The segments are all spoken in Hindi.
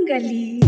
गली।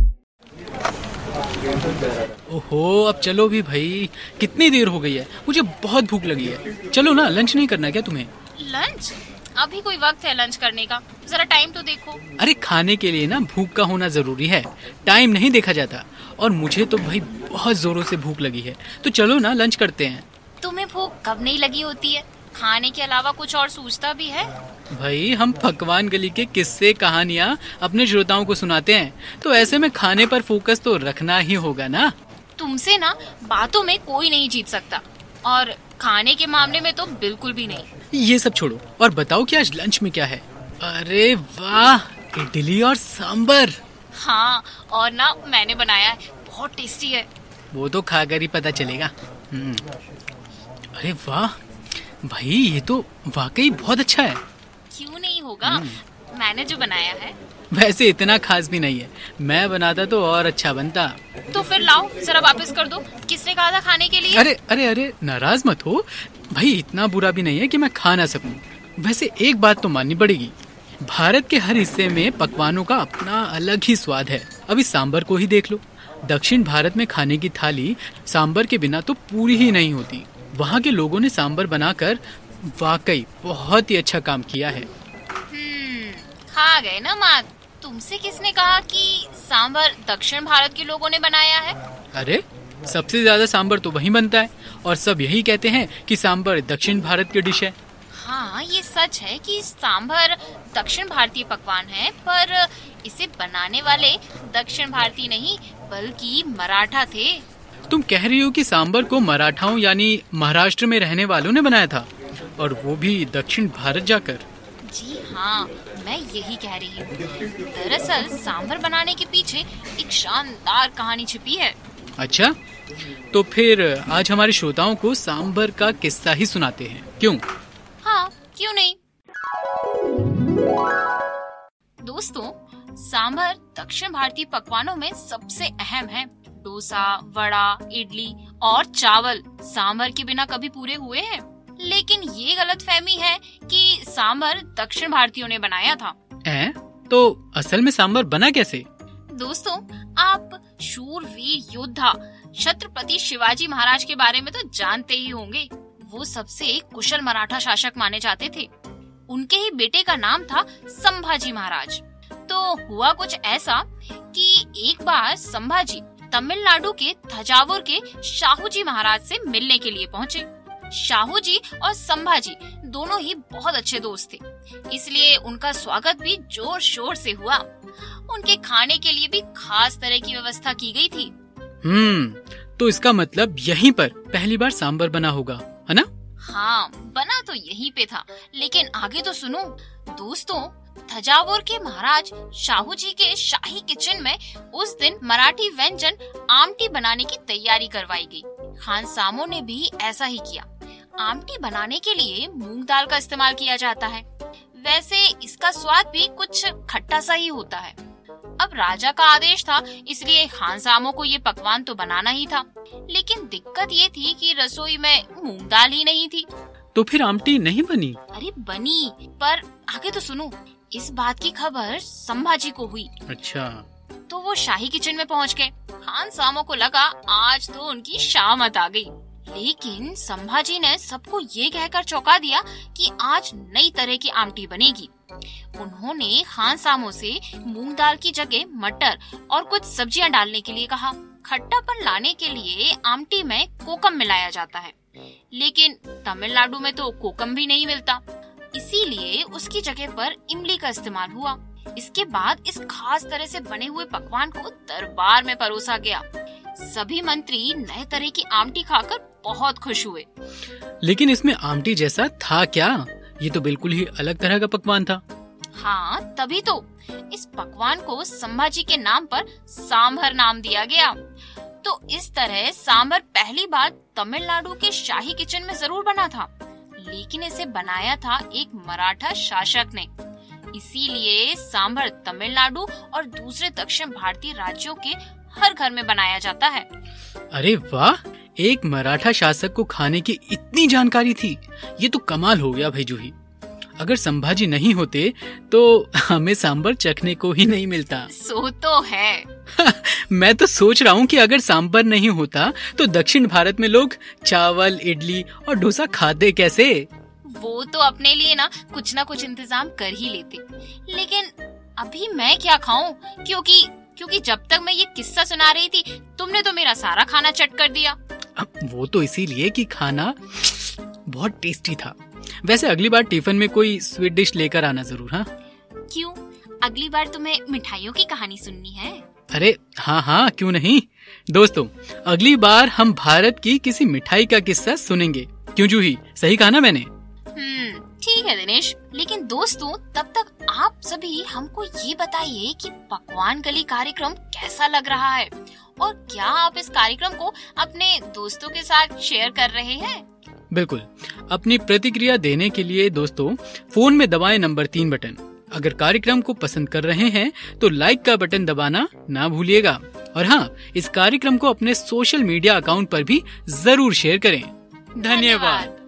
ओहो, अब चलो भी भाई, कितनी देर हो गई है, मुझे बहुत भूख लगी है। चलो ना, लंच नहीं करना क्या तुम्हें? लंच? अभी कोई वक्त है लंच करने का? जरा टाइम तो देखो। अरे खाने के लिए ना भूख का होना जरूरी है, टाइम नहीं देखा जाता। और मुझे तो भाई बहुत जोरों से भूख लगी है, तो चलो ना लंच करते हैं। तुम्हें भूख कब नहीं लगी होती है? खाने के अलावा कुछ और सूझता भी है? भाई हम पकवान गली के किस्से कहानियाँ अपने श्रोताओं को सुनाते हैं, तो ऐसे में खाने पर फोकस तो रखना ही होगा ना। तुमसे ना बातों में कोई नहीं जीत सकता, और खाने के मामले में तो बिल्कुल भी नहीं। ये सब छोड़ो और बताओ कि आज लंच में क्या है? अरे वाह, इडली और सांबर। हाँ, और ना मैंने बनाया है, बहुत टेस्टी है। वो तो खाकर ही पता चलेगा। अरे वाह भाई, ये तो वाकई बहुत अच्छा है। क्यों नहीं होगा, मैंने जो बनाया है। वैसे इतना खास भी नहीं है, मैं बनाता तो और अच्छा बनता। तो फिर लाओ, जरा वापस कर दो। किसने कहा था खाने के लिए? अरे अरे अरे, नाराज मत हो भाई, इतना बुरा भी नहीं है कि मैं खा ना सकूं। वैसे एक बात तो माननी पड़ेगी, भारत के हर हिस्से में पकवानों का अपना अलग ही स्वाद है। अभी सांबर को ही देख लो, दक्षिण भारत में खाने की थाली सांबर के बिना तो पूरी ही नहीं होती। वहाँ के लोगों ने सांबर बनाकर वाकई बहुत ही अच्छा काम किया है। खा गए ना मात। तुमसे किसने कहा कि सांबर दक्षिण भारत के लोगों ने बनाया है? अरे सबसे ज्यादा सांबर तो वहीं बनता है, और सब यही कहते हैं कि सांबर दक्षिण भारत की डिश है। हाँ, ये सच है कि सांभर दक्षिण भारतीय पकवान है, पर इसे बनाने वाले दक्षिण भारतीय नहीं बल्कि मराठा थे। तुम कह रही हो कि सांबर को मराठाओं यानी महाराष्ट्र में रहने वालों ने बनाया था, और वो भी दक्षिण भारत जाकर? जी हाँ, मैं यही कह रही हूँ। दरअसल सांभर बनाने के पीछे एक शानदार कहानी छिपी है। अच्छा, तो फिर आज हमारे श्रोताओं को सांभर का किस्सा ही सुनाते हैं, क्यों? हाँ, क्यों नहीं। दोस्तों, सांभर दक्षिण भारतीय पकवानों में सबसे अहम है। डोसा, वड़ा, इडली और चावल सांभर के बिना कभी पूरे हुए हैं। लेकिन ये गलतफहमी है कि सांभर दक्षिण भारतीयों ने बनाया था। तो असल में सांभर बना कैसे? दोस्तों, आप शूरवीर योद्धा छत्रपति शिवाजी महाराज के बारे में तो जानते ही होंगे। वो सबसे कुशल मराठा शासक माने जाते थे। उनके ही बेटे का नाम था संभाजी महाराज। तो हुआ कुछ ऐसा कि एक बार संभाजी तमिलनाडु के थजावुर के शाहूजी महाराज से मिलने के लिए पहुँचे। शाहूजी और संभाजी दोनों ही बहुत अच्छे दोस्त थे, इसलिए उनका स्वागत भी जोर शोर से हुआ। उनके खाने के लिए भी खास तरह की व्यवस्था की गई थी। तो इसका मतलब यहीं पर पहली बार सांबर बना होगा, है ना? हाँ, बना तो यहीं पे था, लेकिन आगे तो सुनो। दोस्तों, थजावुर के महाराज शाहूजी के शाही किचन में उस दिन मराठी व्यंजन आमटी बनाने की तैयारी करवाई गई। खानसामों ने भी ऐसा ही किया। आमटी बनाने के लिए मूंग दाल का इस्तेमाल किया जाता है। वैसे इसका स्वाद भी कुछ खट्टा सा ही होता है। अब राजा का आदेश था, इसलिए खानसामों को ये पकवान तो बनाना ही था। लेकिन दिक्कत ये थी कि रसोई में मूंग दाल ही नहीं थी। तो फिर आमटी नहीं बनी? अरे बनी, पर आगे तो सुनो। इस बात की खबर संभाजी को हुई। अच्छा। तो वो शाही किचन में पहुंच गए। खानसामों को लगा आज तो उनकी शामत आ गई। लेकिन संभाजी ने सबको ये कहकर चौंका दिया कि आज नई तरह की आमटी बनेगी। उन्होंने खानसामों से मूंग दाल की जगह मटर और कुछ सब्जियां डालने के लिए कहा। खट्टापन लाने के लिए आमटी में कोकम मिलाया जाता है, लेकिन तमिलनाडु में तो कोकम भी नहीं मिलता, इसीलिए उसकी जगह पर इमली का इस्तेमाल हुआ। इसके बाद इस खास तरह से बने हुए पकवान को दरबार में परोसा गया। सभी मंत्री नए तरह की आमटी खाकर बहुत खुश हुए। लेकिन इसमें आमटी जैसा था क्या? ये तो बिल्कुल ही अलग तरह का पकवान था। हाँ, तभी तो इस पकवान को संभाजी के नाम पर सांभर नाम दिया गया। तो इस तरह सांभर पहली बार तमिलनाडु के शाही किचन में जरूर बना था, लेकिन इसे बनाया था एक मराठा शासक ने। इसीलिए सांभर तमिलनाडु और दूसरे दक्षिण भारतीय राज्यों के हर घर में बनाया जाता है। अरे वाह, एक मराठा शासक को खाने की इतनी जानकारी थी, ये तो कमाल हो गया भाई जूही। अगर संभाजी नहीं होते तो हमें सांबर चखने को ही नहीं मिलता। सो तो है। मैं तो सोच रहा हूँ कि अगर सांबर नहीं होता तो दक्षिण भारत में लोग चावल, इडली और डोसा खाते कैसे? वो तो अपने लिए ना कुछ इंतजाम कर ही लेते, लेकिन अभी मैं क्या खाऊं? क्योंकि जब तक मैं ये किस्सा सुना रही थी तुमने तो मेरा सारा खाना चट कर दिया। वो तो इसीलिए कि खाना बहुत टेस्टी था। वैसे अगली बार टिफिन में कोई स्वीट डिश लेकर आना जरूर। हाँ, क्यों? अगली बार तुम्हें मिठाइयों की कहानी सुननी है? अरे हाँ, क्यों नहीं। दोस्तों, अगली बार हम भारत की किसी मिठाई का किस्सा सुनेंगे। क्यों जूही, सही कहा ना मैंने? ठीक है दिनेश, लेकिन दोस्तों तब तक आप सभी हमको ये बताइए कि पकवान गली कार्यक्रम कैसा लग रहा है और क्या आप इस कार्यक्रम को अपने दोस्तों के साथ शेयर कर रहे हैं? बिल्कुल। अपनी प्रतिक्रिया देने के लिए दोस्तों फोन में दबाएं नंबर 3 बटन। अगर कार्यक्रम को पसंद कर रहे हैं तो लाइक का बटन दबाना ना भूलिएगा। और हाँ, इस कार्यक्रम को अपने सोशल मीडिया अकाउंट पर भी जरूर शेयर करें। धन्यवाद।